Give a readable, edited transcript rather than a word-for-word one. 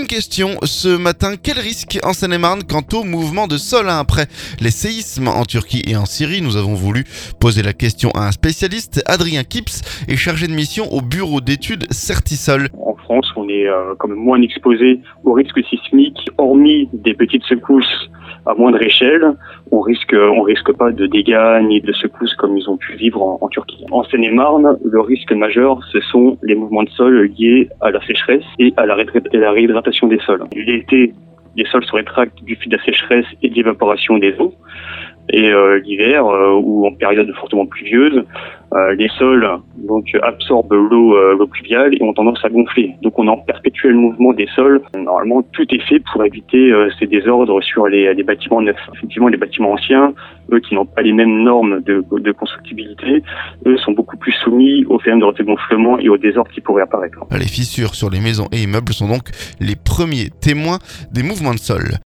Une question ce matin, quel risque en Seine-et-Marne quant au mouvement de sol après les séismes en Turquie et en Syrie? Nous avons voulu poser la question à un spécialiste. Adrien Kips est chargé de mission au bureau d'études Certisol. En France, on est quand même moins exposé au risque sismique, hormis des petites secousses à moindre échelle. On risque pas de dégâts ni de secousses comme ils ont pu vivre en Turquie. En Seine-et-Marne, le risque majeur, ce sont les mouvements de sol liés à la sécheresse et à la réhydratation des sols. L'été, les sols se rétractent du fait de la sécheresse et de l'évaporation des eaux. Et l'hiver, ou en période fortement pluvieuse, les sols donc absorbent l'eau pluviale et ont tendance à gonfler. Donc on est en perpétuel mouvement des sols. Normalement, tout est fait pour éviter ces désordres sur les bâtiments neufs. Effectivement, les bâtiments anciens, eux qui n'ont pas les mêmes normes de constructibilité, eux sont beaucoup plus soumis aux phénomènes de gonflement et aux désordres qui pourraient apparaître. Les fissures sur les maisons et immeubles sont donc les premiers témoins des mouvements de sol.